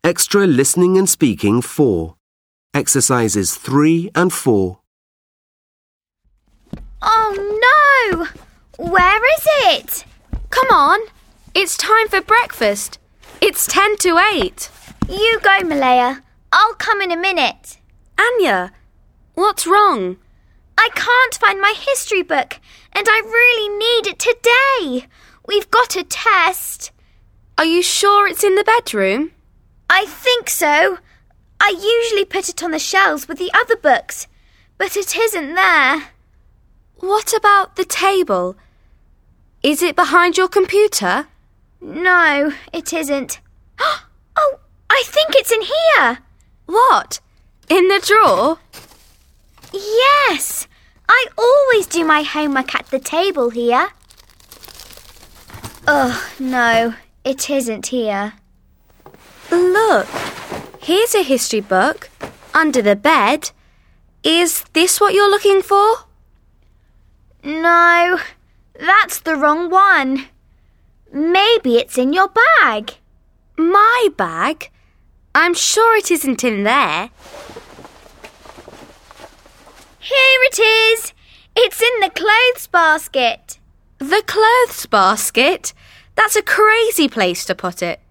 Extra Listening and Speaking 4. Exercises 3 and 4. Oh no! Where is it? Come on, it's time for breakfast. It's 10 to 8. You go, Malaya. I'll come in a minute. Anya, what's wrong? I can't find my history book, and I really need it today. We've got a test. Are you sure it's in the bedroom? I think so. I usually put it on the shelves with the other books, but it isn't there. What about the table? Is it behind your computer? No, it isn't. Oh, I think it's in here. What? In the drawer? Yes, I always do my homework at the table here. Oh, no, it isn't here. Look, here's a history book under the bed. Is this what you're looking for? No, that's the wrong one. Maybe it's in your bag. My bag? I'm sure it isn't in there. Here it is. It's in the clothes basket. The clothes basket? That's a crazy place to put it.